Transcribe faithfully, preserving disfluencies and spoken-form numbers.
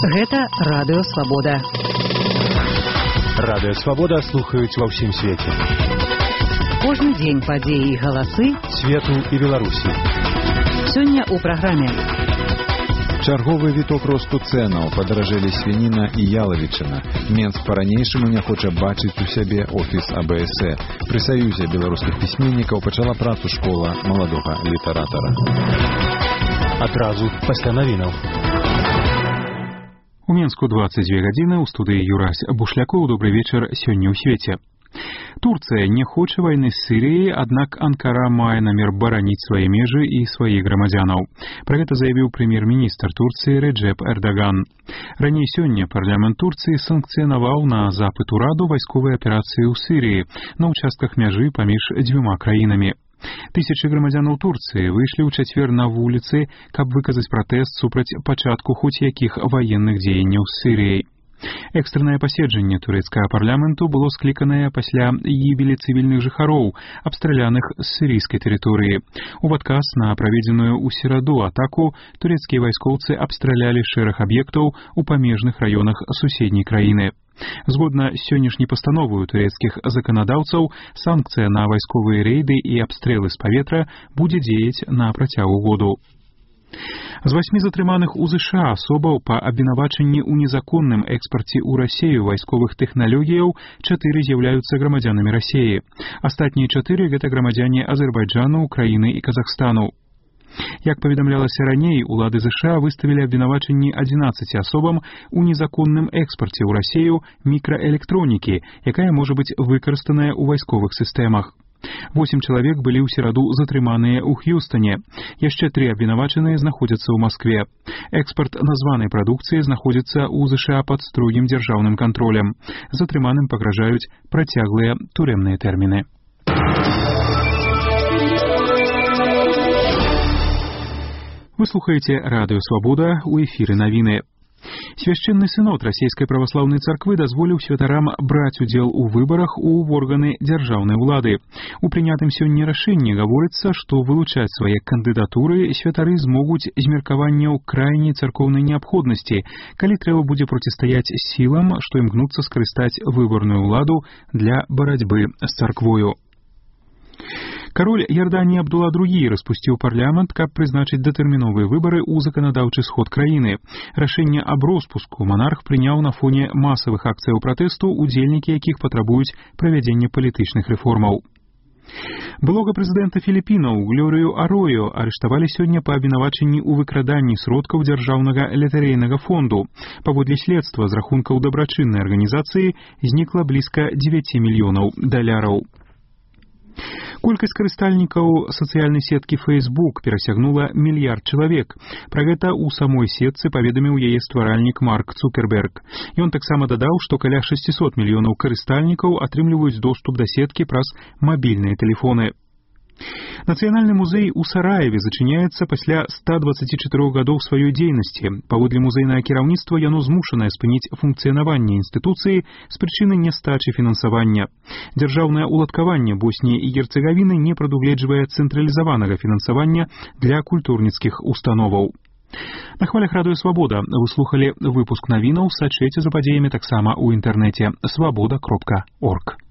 Гэта Радыё Свабода. Радыё Свабода слухаюць ва ўсім свеце. Кожны дзень падзеі і галасы свету і Беларусі. Сёння ў праграме. Чарговы віток росту цэнаў, падаражэлі свініна і ялавічына. Менск па-ранейшаму не хоча бачыць у сябе офіс А Б С Э. Пры саюзе беларускіх пісьменнікаў пачала працу школа маладога літаратара. Адразу пасля навінаў. У Менску дваццаць дзве гадзіны, у студыі Юрась Бушлякоў. Добрый вечар сёння ў свеце. Турцыя не хоча вайны з Сірыяй, аднак Анкара мае намер бараніць свае межы і сваіх грамадзянаў. Пра гэта заявіў прэм'ер-міністр Турцыі Реджеп Эрдаган. Раней сёння парламент Турцыі санкцыянаваў на запыт ураду вайсковыя аперацыі ў Сірыі на ўчастках мяжы паміж дзвюма краінамі. Тысячы грамадзянаў Турцыі выйшлі ў чацвер на вуліцы, каб выказаць пратэст супраць пачатку хоць якіх ваенных дзеянняў з Сірыяй. Экстраннае паседжанне турэцкага парламенту было скліканае пасля гібелі цывільных жыхароў, абстраляных з сірыйскай тэрыторыі. У адказ на праведзеную ў сераду атаку турэцкія вайскоўцы абстралялі шэраг аб'ектаў у памежных раёнах суседняй краіны. Згодна з сённяшняй пастановай турэцкіх заканадаўцаў, санкцыя на вайсковыя рэйды і абстрэлы з паветра будзе дзеяць на працягу году. З васьмі затрыманых у ЗША асобаў па абвінавачанні ў незаконным экспарце ў Расею вайсковых тэхналогіяў чатыры з'яўляюцца грамадзянамі Расеі. Астатнія чатыры гэта грамадзяне Азербайджану, Украіны і Казахстану. Як паведамлялася раней, улады ЗША выставілі абвінавачанні адзінаццаці асобам у незаконным экспарце ў Расею мікраэлектронікі, якая можа быць выкарыстаная ў вайсковых сістэмах. Восем чалавек былі ў сераду затрыманыя ў Х'юстане. Яшчэ тры абвінавачаныя знаходзяцца ў Маскве. Экспарт названай прадукцыі знаходзіцца ў ЗША пад строгім дзяржаўным кантролем. Затрыманым пагражаюць працяглыя турэмныя тэрміны. Вы слухаеце Радыё Свабода, у эфіры навіны. Свяшчэнны сынод расійскай праваслаўнай царквы дазволіў святарам браць удзел у выбарах у органы дзяржаўнай улады. У прынятым сёння рашэнні гаворыцца, што вылучаць свае кандыдатуры святары змогуць з меркаванняў крайняй царкоўнай неабходнасці, калі трэба будзе процістаяць сілам, што імкнуцца скарыстаць выбарную ўладу для барацьбы з царквою. Кароль Ярданіі Абдула другі распусціў парламент, каб прызначыць датэрміновыя выбары ў заканадаўчы сход краіны. Рашэнне аб роспуску манарх прыняў на фоне масавых акцыяў пратэсту, удзельнікі якіх патрабуюць правядзення палітычных рэформаў. Былога прэзідэнта Філіпінаў Глорыю Арою арыштавалі сёння па абвінавачанні ў выкраданні сродкаў дзяржаўнага латарэйнага фонду. Паводле следства з рахункаў дабрачыннай арганізацыі знікла блізка дзевяці мільёнаў даляраў. Колькасць карыстальнікаў сацыяльнай сеткі Facebook перасягнула мільярд чалавек. Пра гэта ў самой сетцы паведаміў яе стваральнік Марк Цукерберг. Ён таксама дадаў, што каля шасцісот мільёнаў карыстальнікаў атрымліваюць доступ да сеткі праз мабільныя тэлефоны. Нацыянальны музей у Сараеве зачыняецца пасля ста дваццаці чатырох гадоў сваёй дзейнасці. Паводле музейнае кіраўніцтва яно змушанае спыніць функцыянаванне інстытуцыі з прычыны нястачы фінансавання. Дзяржаўнае ўладкаванне Босніі і Герцагавіны не прадугледжвае цэнтралізаванага фінансавання для культурніцкіх установаў. На хвалях Радыё Свабода вы слухалі выпуск навінаў, сачыце за падзеямі таксама ў інтэрнэце свабода кропка орг.